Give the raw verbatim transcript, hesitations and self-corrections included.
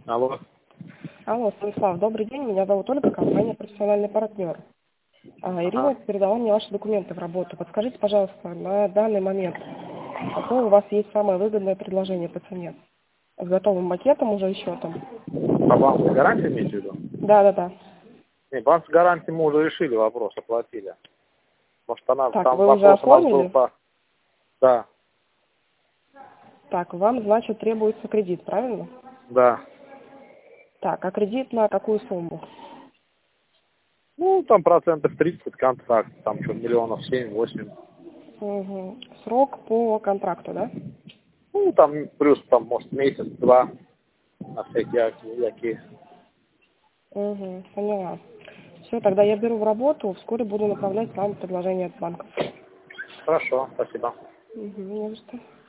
Алло. Алло, Станислав, добрый день. Меня зовут Ольга, компания «Профессиональный партнер». А, Ирина Ага. передала мне ваши документы в работу. Подскажите, пожалуйста, на данный момент, какое у вас есть самое выгодное предложение по цене? С готовым макетом уже и счетом? По банковской гарантии имеете в виду? Да, да, да. Не, банковской гарантии мы уже решили вопрос, оплатили. Может, она, Так, там вы уже вопрос у нас был оформили? по... Да, Так, вам, значит, требуется кредит, правильно? да. Так, а кредит на какую сумму? Ну, там процентов тридцать контракт, там что, миллионов семь-восемь. Угу. Срок по контракту, да? Ну, там плюс, там, может, месяц-два на всякие яки. Угу, поняла. Все, тогда я беру в работу, вскоре буду направлять вам предложение от банка. Хорошо, спасибо. Угу, не за что.